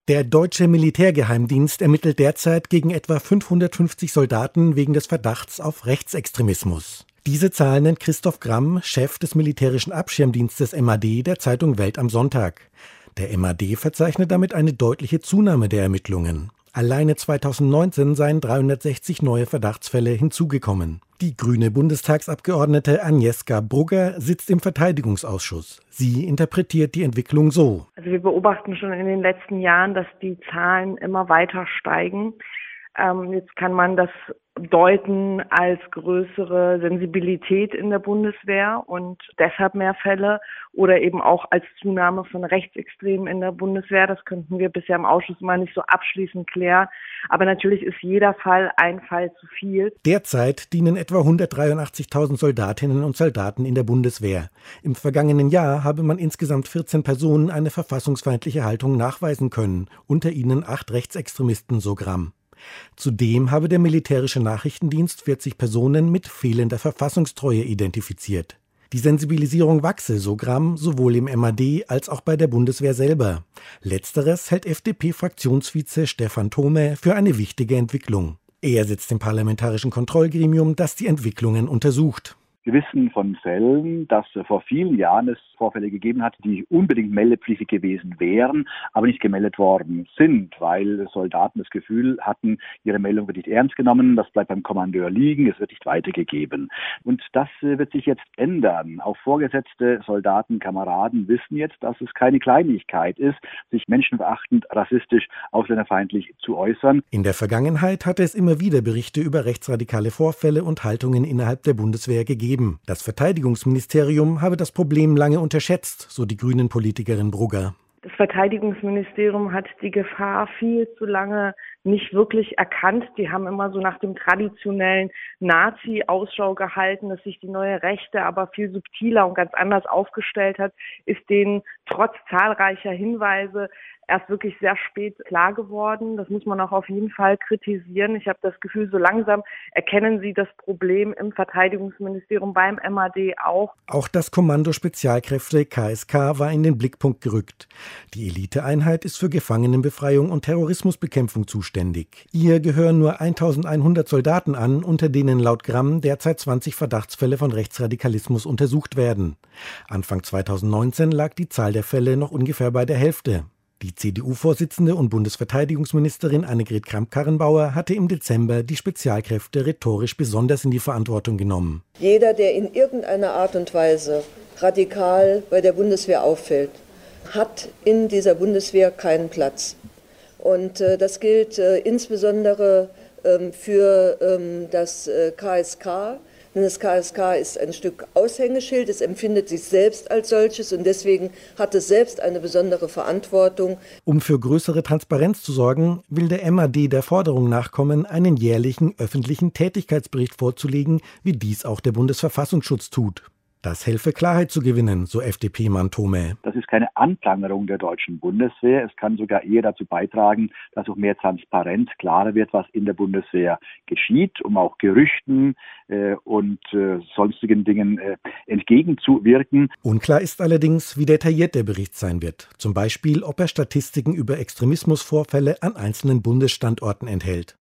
Der deutsche Militärgeheimdienst ermittelt derzeit gegen etwa 550 Soldaten wegen des Verdachts auf Rechtsextremismus. Diese Zahl nennt Christoph Gramm, Chef des militärischen Abschirmdienstes MAD, der Zeitung Welt am Sonntag. Der MAD verzeichnet damit eine deutliche Zunahme der Ermittlungen. Alleine 2019 seien 360 neue Verdachtsfälle hinzugekommen. Die grüne Bundestagsabgeordnete Agnieszka Brugger sitzt im Verteidigungsausschuss. Sie interpretiert die Entwicklung so. Also wir beobachten schon in den letzten Jahren, dass die Zahlen immer weiter steigen. Jetzt kann man das deuten als größere Sensibilität in der Bundeswehr und deshalb mehr Fälle oder eben auch als Zunahme von Rechtsextremen in der Bundeswehr. Das könnten wir bisher im Ausschuss mal nicht so abschließend klären. Aber natürlich ist jeder Fall ein Fall zu viel. Derzeit dienen etwa 183.000 Soldatinnen und Soldaten in der Bundeswehr. Im vergangenen Jahr habe man insgesamt 14 Personen eine verfassungsfeindliche Haltung nachweisen können, unter ihnen 8 Rechtsextremisten, so Gramm. Zudem habe der militärische Nachrichtendienst 40 Personen mit fehlender Verfassungstreue identifiziert. Die Sensibilisierung wachse, so Gramm, sowohl im MAD als auch bei der Bundeswehr selber. Letzteres hält FDP-Fraktionsvize Stefan Thome für eine wichtige Entwicklung. Er sitzt im Parlamentarischen Kontrollgremium, das die Entwicklungen untersucht. Wir wissen von Fällen, dass vor vielen Jahren es Vorfälle gegeben hat, die unbedingt meldepflichtig gewesen wären, aber nicht gemeldet worden sind, weil Soldaten das Gefühl hatten, ihre Meldung wird nicht ernst genommen, das bleibt beim Kommandeur liegen, es wird nicht weitergegeben. Und das wird sich jetzt ändern. Auch vorgesetzte Soldaten, Kameraden wissen jetzt, dass es keine Kleinigkeit ist, sich menschenverachtend, rassistisch, ausländerfeindlich zu äußern. In der Vergangenheit hatte es immer wieder Berichte über rechtsradikale Vorfälle und Haltungen innerhalb der Bundeswehr gegeben. Das Verteidigungsministerium habe das Problem lange unterschätzt, so die Grünen-Politikerin Brugger. Das Verteidigungsministerium hat die Gefahr viel zu lange nicht wirklich erkannt. Die haben immer so nach dem traditionellen Nazi Ausschau gehalten, dass sich die neue Rechte aber viel subtiler und ganz anders aufgestellt hat, ist denen trotz zahlreicher Hinweise erst wirklich sehr spät klar geworden. Das muss man auch auf jeden Fall kritisieren. Ich habe das Gefühl, so langsam erkennen sie das Problem im Verteidigungsministerium beim MAD auch. Auch das Kommando Spezialkräfte KSK war in den Blickpunkt gerückt. Die Eliteeinheit ist für Gefangenenbefreiung und Terrorismusbekämpfung zuständig. Ihr gehören nur 1100 Soldaten an, unter denen laut Gramm derzeit 20 Verdachtsfälle von Rechtsradikalismus untersucht werden. Anfang 2019 lag die Zahl der Fälle noch ungefähr bei der Hälfte. Die CDU-Vorsitzende und Bundesverteidigungsministerin Annegret Kramp-Karrenbauer hatte im Dezember die Spezialkräfte rhetorisch besonders in die Verantwortung genommen. Jeder, der in irgendeiner Art und Weise radikal bei der Bundeswehr auffällt, hat in dieser Bundeswehr keinen Platz. Und das gilt insbesondere für das KSK. Denn das KSK ist ein Stück Aushängeschild, es empfindet sich selbst als solches und deswegen hat es selbst eine besondere Verantwortung. Um für größere Transparenz zu sorgen, will der MAD der Forderung nachkommen, einen jährlichen öffentlichen Tätigkeitsbericht vorzulegen, wie dies auch der Bundesverfassungsschutz tut. Das helfe Klarheit zu gewinnen, so FDP-Mann Thome. Das ist keine Anprangerung der deutschen Bundeswehr. Es kann sogar eher dazu beitragen, dass auch mehr Transparenz klarer wird, was in der Bundeswehr geschieht, um auch Gerüchten und sonstigen Dingen entgegenzuwirken. Unklar ist allerdings, wie detailliert der Bericht sein wird. Zum Beispiel, ob er Statistiken über Extremismusvorfälle an einzelnen Bundesstandorten enthält.